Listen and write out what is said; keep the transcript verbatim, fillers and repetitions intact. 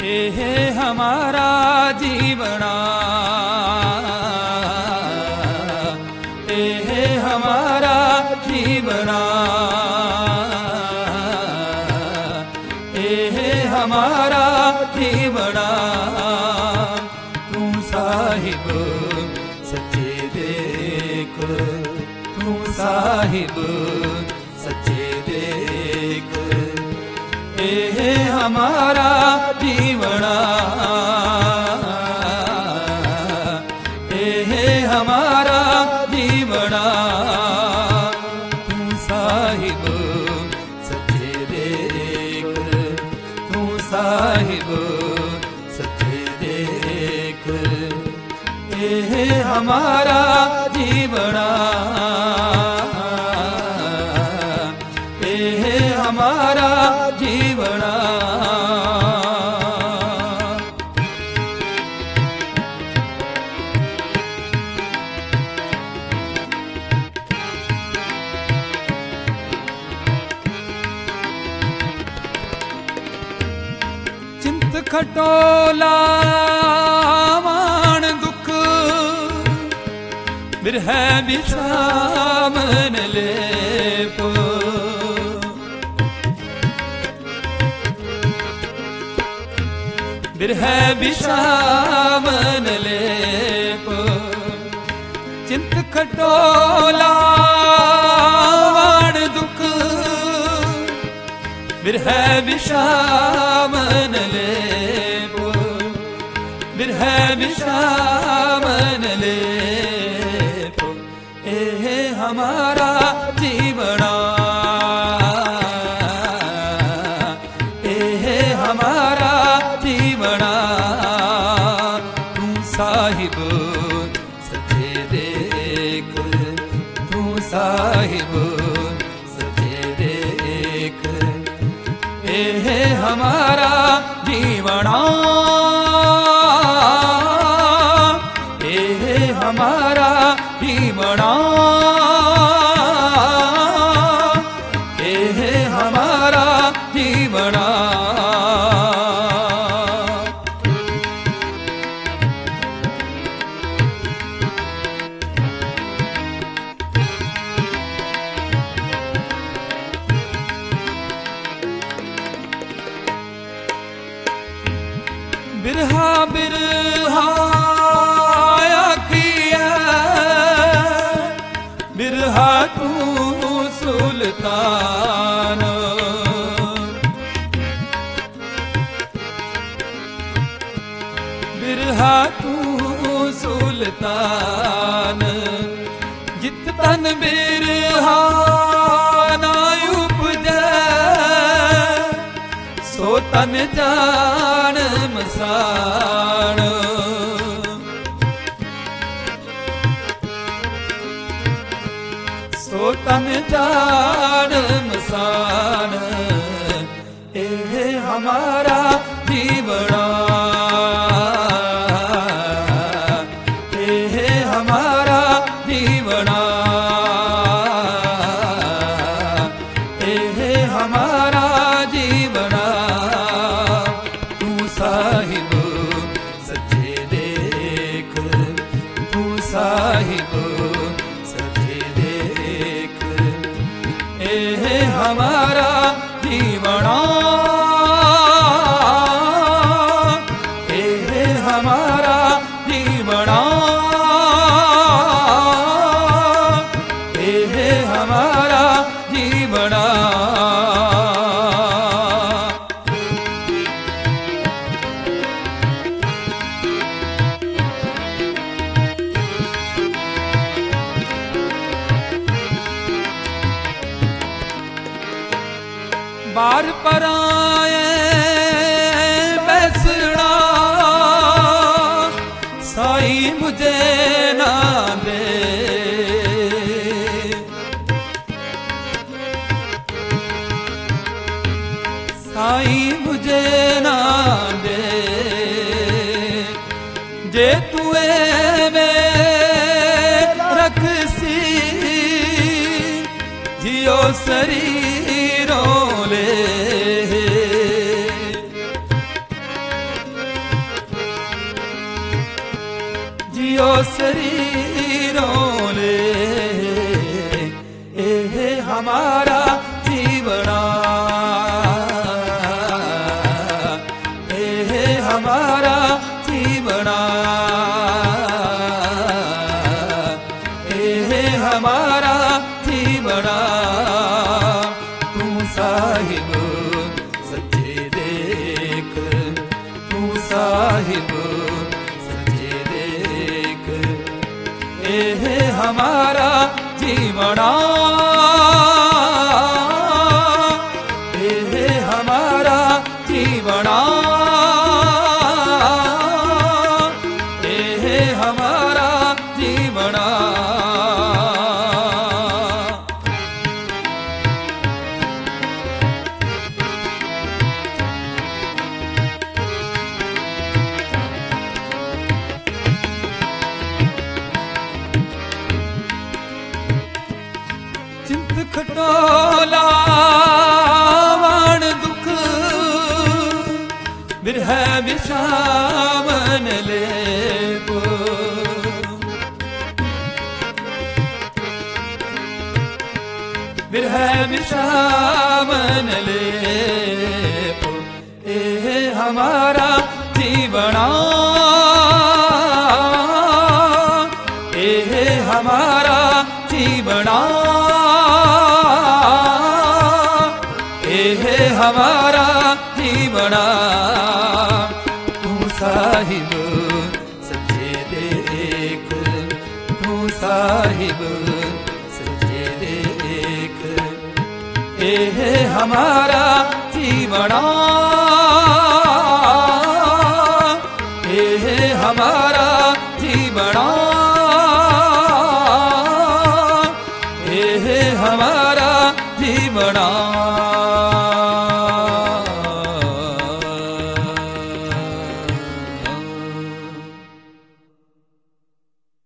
ये हमारा जीवना, ये हमारा जीवना, ये हमारा जीवना। तू साहिब सच्चे देख, तू साहिब सच्चे देख, ये हमारा जीवना, ये हमारा जीवना। तू साहिब सच्चे देख, तू साहिब सच्चे देख, ये हमारा जीवना, ये हमारा जीवना। चिंत खटोला मान दुख, बिरह बिसामन लेप, बिरह बिसामन लेप। चिंत खटोला वाण दुख, बिरह बिसामन लेप, बिरह बिसामन लेप। ये हमारा जीवना, ये हमारा जीवना। तू साहिब सच्चे देख, तू साहिब सच्चे देख, ये हमारा जीवना, ये हमारा जीवना, ये हमारा जीवना। बिरहा बिरहा किया, बिरहा तू सुल्तान, बिरहा तू सुल्तान। जित तन बिरहा ना उपजै, सो तन जान मसान। सो तन जान मसान। ये हमारा जीवना, ये हमारा जीवना, ये हमारा जीवना। तू साहिब सच्चे देख, तू साहिब सच्चे देख, ये हमारा जीवना, शरीरों ले, ए हमारा जीवना, ए हमारा जीवना, ए हमारा जीवना। तू साहिब सच्चे देख, तू साहिब सच्चे देख, ए हमारा जीवना, ए हमारा जीवना, ए हमारा जीवना। चिंत खटोला वाण दुख, बिरह बिसावन लेपो, बिरह बिसावन लेपो, ए हमारा जीवना, ए हमारा जीवना, ए हमारा जीवना। तू साहिब सच्चे देख, तू साहिब सच्चे देख, ए हमारा जीवना, ए हमारा जीवना।